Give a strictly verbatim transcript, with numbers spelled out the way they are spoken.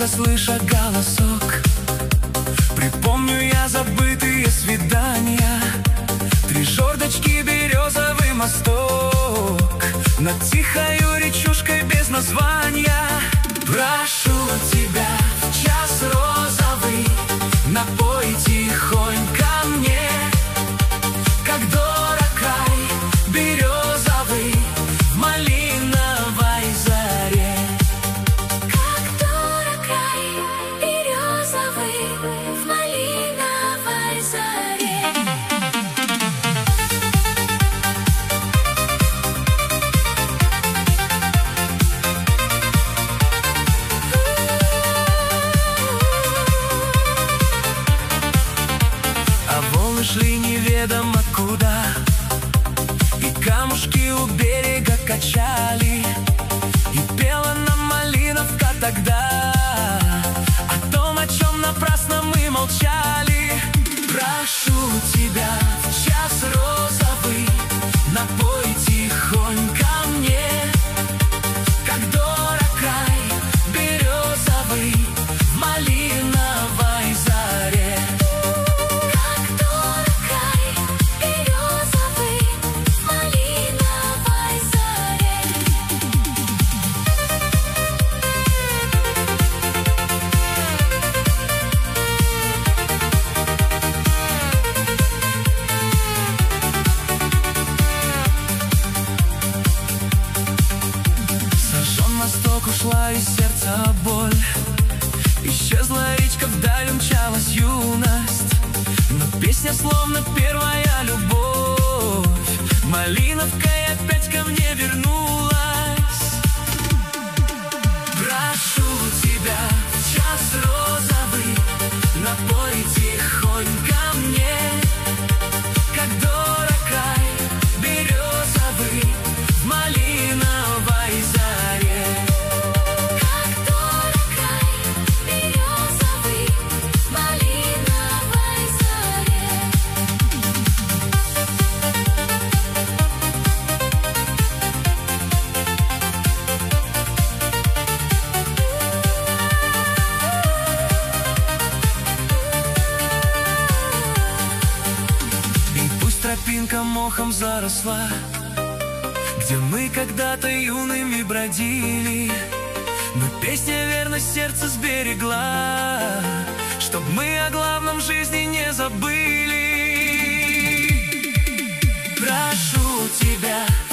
сердца, слыша голосок. Припомню я забытые свидания, три жердочки, березовый мосток над тихою речушкой без названия. Прошу тебя в час розовый, напой тихонько мне, как дорог край березовый в малиновой заре. Как дорог край березовый в малиновой заре. А волны шли неведомо куда, и камушки у берега качали, и пела нам малиновка тогда о том, о чем напрасно мы молчали. Прошу тебя в час розовый, напой тихонько мне, как дорог край березовый в малиновой заре. Как дорог край березовый в малиновой заре. Сожжен мосток, ушла из сердца боль, исчезла речка, вдаль умчалась юность, но песня словно первая любовь, малиновкой опять ко мне вернулась. Прошу тебя в час розовый, напой тихонько мне, как дорог край березовый в малиновой заре. Как дорог край березовый в малиновой заре. И пусть тропинка мохом заросла, где мы когда-то юными бродили, но песня верность сердца сберегла, чтоб мы о главном в жизни не забыли. Прошу тебя